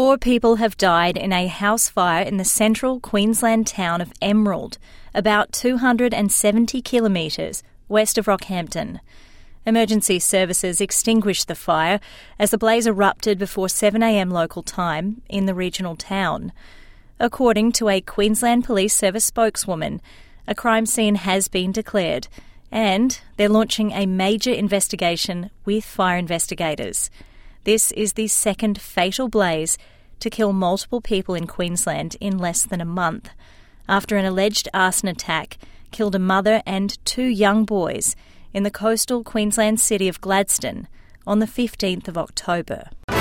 4 people have died in a house fire in the central Queensland town of Emerald, about 270 kilometres west of Rockhampton. Emergency services extinguished the fire as the blaze erupted before 7 a.m. local time in the regional town. According to a Queensland Police Service spokeswoman, a crime scene has been declared and they're launching a major investigation with fire investigators. This is the second fatal blaze to kill multiple people in Queensland in less than a month, after an alleged arson attack killed a mother and 2 young boys in the coastal Queensland city of Gladstone on the 15th of October.